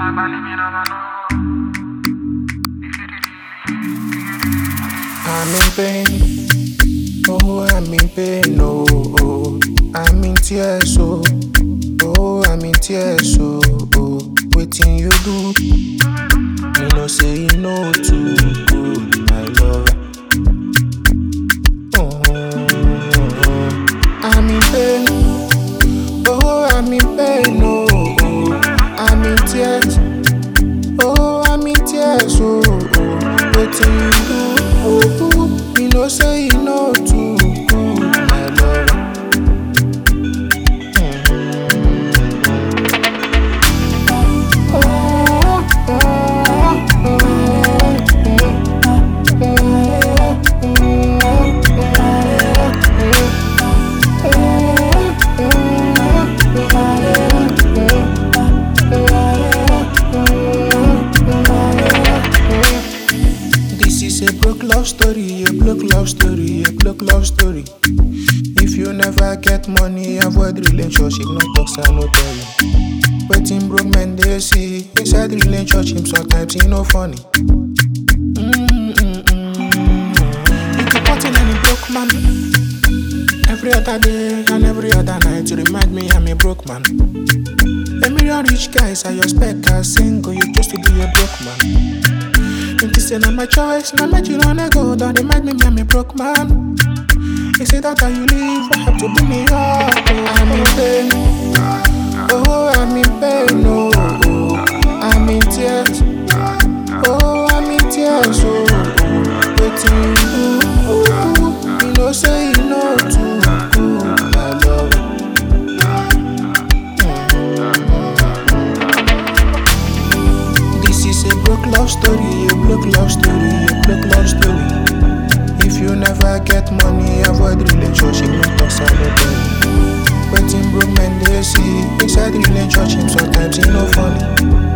I'm in pain, oh I'm in pain, oh I'm in tears, oh I'm in tears, oh waiting you do, me no say you no too good, my lover. I'm in pain, oh I'm in pain, oh I'm in tears, oh I'm in tears, oh waiting you do. You know say you know too good, my lover. This is a broke love story, a broke love story, a broke love story. If you never get money, avoid relationship, no talks and no tell you. Waiting broke men they see inside relationship, sometimes he no funny. You keep putting any broke man. Every other day and every other night, you remind me I'm a broke man. A million rich guys are your spec as single, you just to be a broke man. If this ain't my choice, my mind you don't go, don't remind me I'm a broke man. Is it that you leave, I have to bring me up. I'm in pain, oh I'm in pain, oh I'm in tears, oh I'm in tears, oh waiting you do, you know say you know too good, my love. This is a broke love story, a broke love story, a broke love story. If you never get money, avoid relationship, no talks and no tell you. Waiting broke men they see inside relationship, sometimes he no funny.